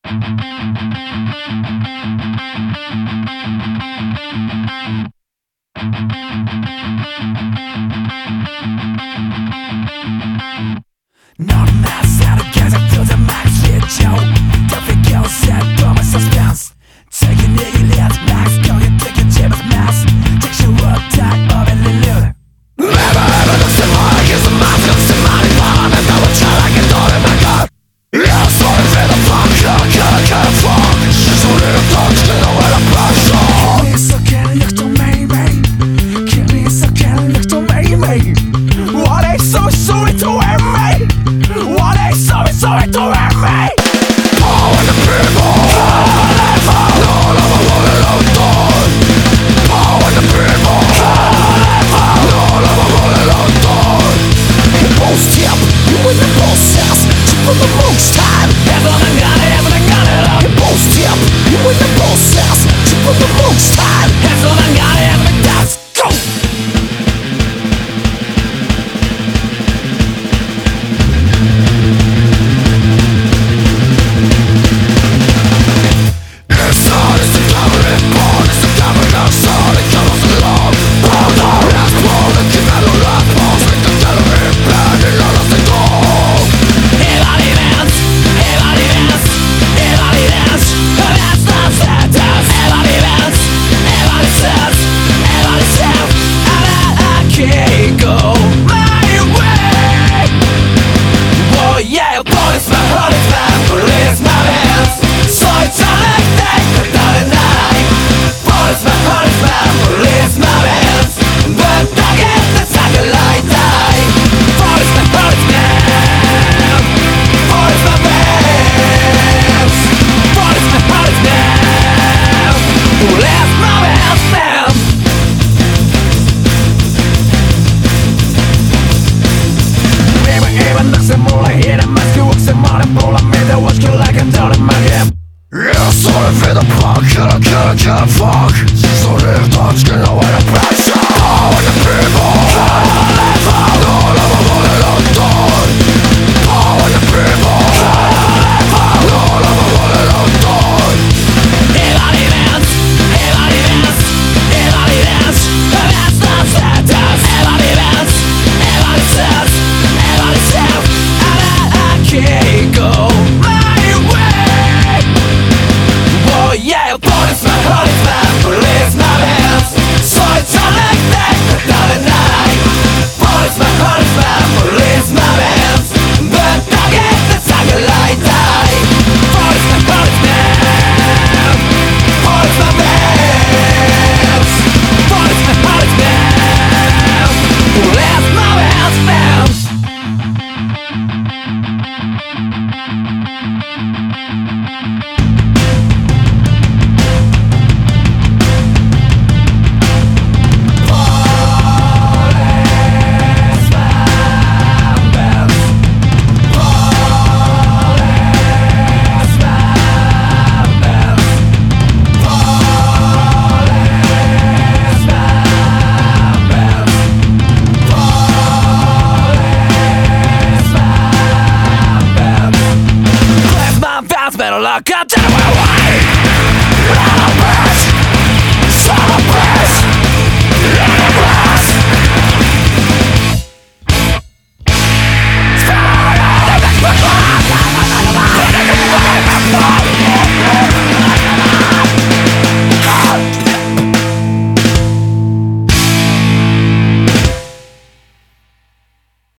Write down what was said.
너는 나 사는 계속 뜯어맞은 시초 더비고 새로운 suspense 책임 얘기를 하지 max 거기 되게 집에서 max Take your work time of it little Never ever 덕세 뭐라 계속 마음 덕세 많이 봐 난 너무 잘하게 너를 막아 Yeah, sorry for the fuck, gotta fuck 시소리를 던지게 너왜 나 빠져 Killing so killing 역도 매일매일 Killing so killing 역도 매일매일 What ain't so sorry to wear me What ain't sorry to wear me Power the people None of I want it all done Power the people None of I want it all done You both step, you in the process For the most time Ever I got it up You both step, you in the process For the most time Ever I got it, that's go Sorry for the punk, gotta fuck 소리를 던지게 너와 나 빠져 Power the people None of I want it all done Power the people None of I want it all done Everybody dance, everybody dance, everybody dance That's the sentence Everybody dance, everybody says, everybody says I can't go Yeah, policeman, police my hands So it's all like that, without a night Policeman, police my hands But I get the satellite die Policeman, police my hands Policeman, police my hands, man Better look up to my way Son of a bitch In a glass Spell out of the